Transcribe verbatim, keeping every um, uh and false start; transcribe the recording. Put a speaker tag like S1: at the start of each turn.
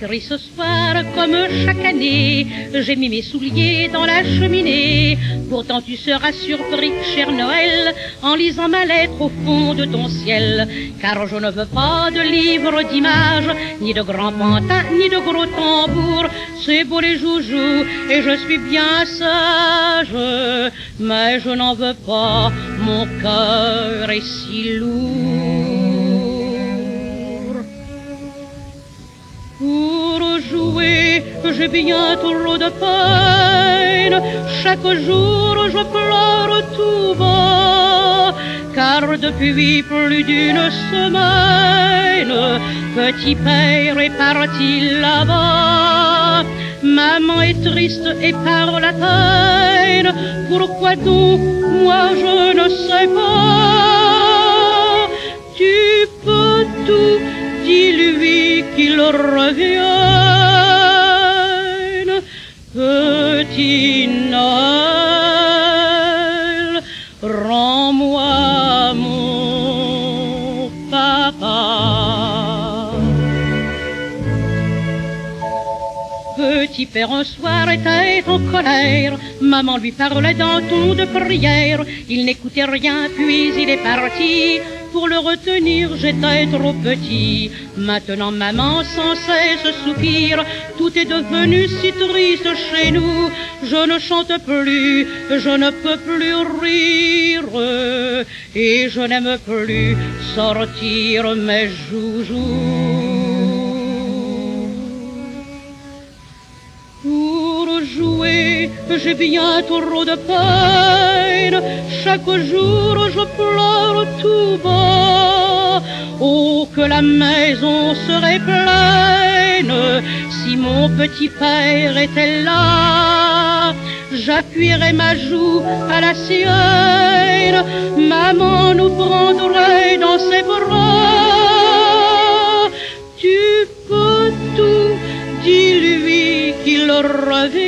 S1: triste soir, comme chaque année, j'ai mis mes souliers dans la cheminée. Pourtant tu seras surpris, cher Noël, en lisant ma lettre au fond de ton ciel. Car je ne veux pas de livres d'images, ni de grands pantins, ni de gros tambours. C'est beau les joujoux, et je suis bien sage, mais je n'en veux pas, mon cœur est si lourd. Pour jouer, j'ai bien trop de peine, chaque jour je pleure tout bas, car depuis plus d'une semaine, petit père est parti là-bas. Maman est triste et par la peine, pourquoi donc moi je ne sais pas. Tu peux tout, dis-lui qu'il revienne, petit Noël, rends-moi mon papa. Petit père un soir était en colère, maman lui parlait d'un ton de prière. Il n'écoutait rien puis il est parti, pour le retenir j'étais trop petit. Maintenant maman sans cesse soupire, tout est devenu si triste chez nous. Je ne chante plus, je ne peux plus rire, et je n'aime plus sortir mes joujoux. Pour jouer, j'ai bien trop de peine, chaque jour je pleure tout bas. Oh, que la maison serait pleine si mon petit père était là. J'appuierais ma joue à la sienne, maman nous prendrait dans ses bras. Tu peux tout, dis-lui qu'il revient,